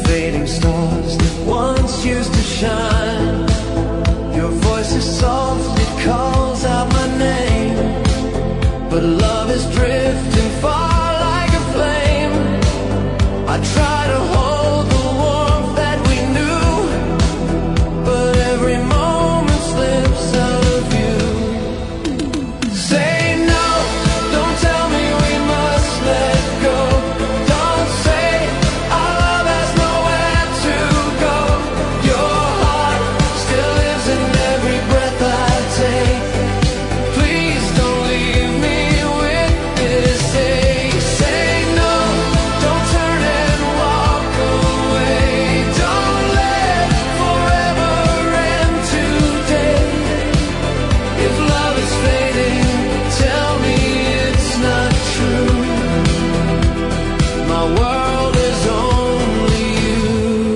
fading stars that once used to shine. Your voice is soft, it calls out my name, but love is drifting far like a flame. I try to hold the warmth that we knew, but every moment slips out of you. Say no, don't tell me we must let go. Don't say our love has nowhere to go. Your heart still lives in every breath I take. Please don't leave me with this. Say no, don't turn and walk away. Don't let forever end today. If love is fading, tell me it's not true. My world is only you.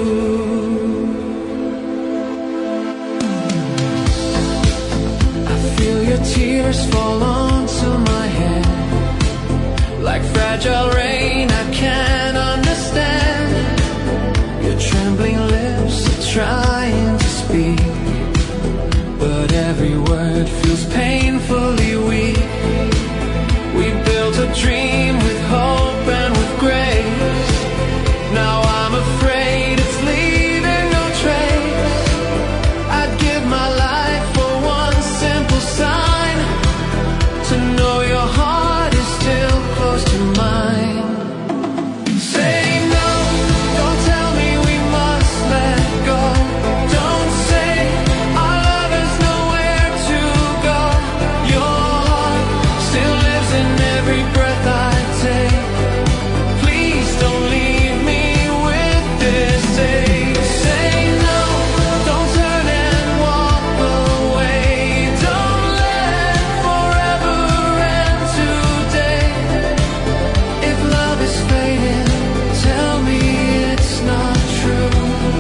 I feel your tears fall onto my head like fragile rain I can't understand. Your trembling lips are trying to speak, but every word feels painfully weak. We built a dream with hope and with grace. Now I'm afraid it's leaving no trace. I'd give my life for one simple sign, to know your heart is still close to mine. Say no, don't tell me we must let go. Don't say our love has nowhere to go. Your heart still lives in every breath I take. Please don't leave me with this. Say no, don't turn and walk away. Don't let forever end today. If love is fading, tell me it's not true.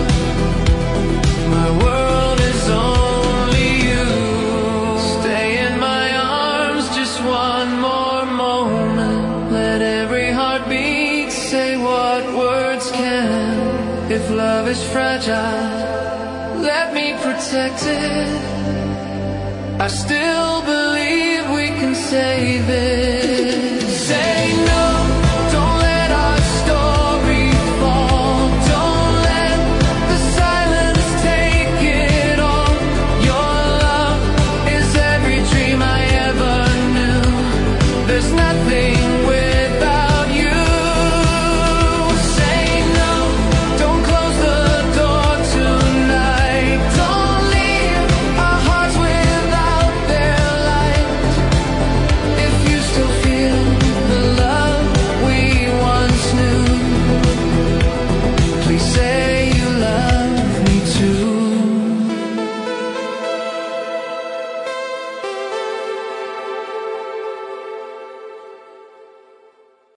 My world is only you. Stay in my arms just one more moment. Let every heartbeat say what words can. If love is fragile, let me protect it. I still believe